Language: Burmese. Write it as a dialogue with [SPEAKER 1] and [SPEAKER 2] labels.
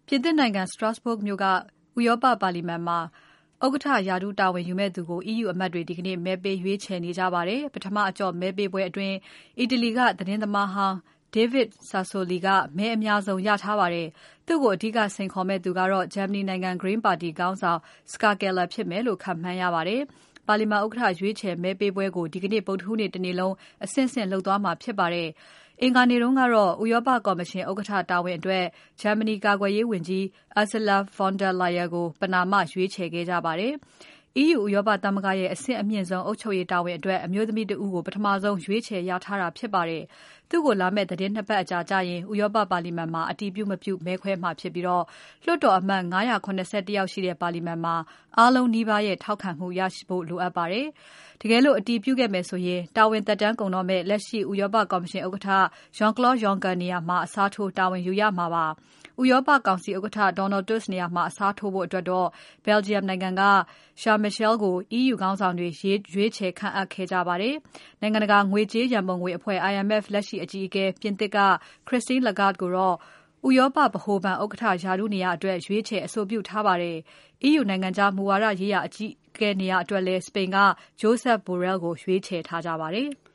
[SPEAKER 1] ပြင်သစ်နိုင်ငံ Strasbourg မြို့က ဥရောပပါလီမန်မှာဥက္ကဋ္ဌရာထူးတာဝန်ယူမယ့်သူကို EU အမတ်တွေဒီကနေ့မဲပေးရွေးချယ်နေကြပါတယ်။ ပထမအကျော့မဲပေးပွဲအတွင်း အီတလီကသတင်းသမားဟောင်း David Sassoli ကမဲအများဆုံးရထားပါတယ်။ သူ့ကိုအဓိကစိန်ခေါ်မယ့်သူကတော့ ဂျာမနီနိုင်ငံ Green ပါတီခေါင်းဆောင် Ska Keller ဖြစ်မယ်လို့ ခန့်မှန်းရပါတယ်။ ပါလီမာန်ဥက္ကဋ္ဌရွေးချယ်မဲပေးပွဲကို ဒီကနေ့ ဗုဒ္ဓဟူးနေ့တနေ့လုံးအဆင့်ဆင့်လုပ်သွားမှာဖြစ်ပါတယ်။ အင်္ဂါနေ့တုန်းကတော့ ဥရောပကော်မရှင်ဥက္ကဋ္ဌတာဝန်အတွက် ဂျာမနီကာကွယ်ရေးဝန်ကြီး Ursula von der Leyen ကို ပဏာမရွေးချယ်ခဲ့ကြပါတယ်။ EU ဥရောပသမဂ္ဂရဲ့ အဆင့်အမြင့်ဆုံးအုပ်ချုပ်ရေးတာဝန်အတွက် အမျိုးသမီးတဦးကို ပထမဆုံးရွေးချယ်လျာထားတာဖြစ်ပါတယ်။ သူ့ကိုလာမယ့်သီတင်း ၂ ပတ်အကြာကျရင် ဥရောပပါလီမာန်မှာ အတည်ပြု မပြုမဲခွဲမှာဖြစ်ပြီး လွှတ်တော်အမတ် ၅၇၁ ယောက်ရှိတဲ့ပါလီမာန်မှာ အားလုံးနီးပါးရဲ့ထောက်ခံမှုရဖို့လိုအပ်ပါတယ်။ တကယ်လို့အတည်ပြုခဲ့မယ်ဆိုရင် တာဝန်သက်တမ်းကုန်တော့မယ့် လက်ရှိဥရောပကော်မရှင်ဥက္ကဋ္ဌ Jean-Claude Juncker နေရာမှာ အစားထိုးတာဝန်ယူရမှာပါ။ ဥရောပကောင်စီဥက္ကဋ္ဌ Donald Tusk နေရာမှာအစားထိုးဖို့အတွက်တော့ Belgium နိုင်ငံက Charles Michel ကို EU ခေါင်းဆောင်တွေရွေးချယ်ခန့်အပ်ခဲ့ကြပါတယ်။ နိုင်ငံတကာငွေကြေးရန်ပုံငွေအဖွဲ့ IMF လက်ရှိအကြီးအကဲ ပြင်သစ်က Christine Lagarde ကိုတော့ ဥရောပဗဟိုဘဏ်ဥက္ကဋ္ဌရာထူးနေရာအတွက် ရွေးချယ်အဆိုပြုထားပါတယ်။ EU နိုင်ငံခြားမူဝါဒရေးရာအကြီးအကဲနေရာအတွက်လည်း စပိန်က Josep Borrell ကိုရွေးချယ်ထားကြပါတယ်။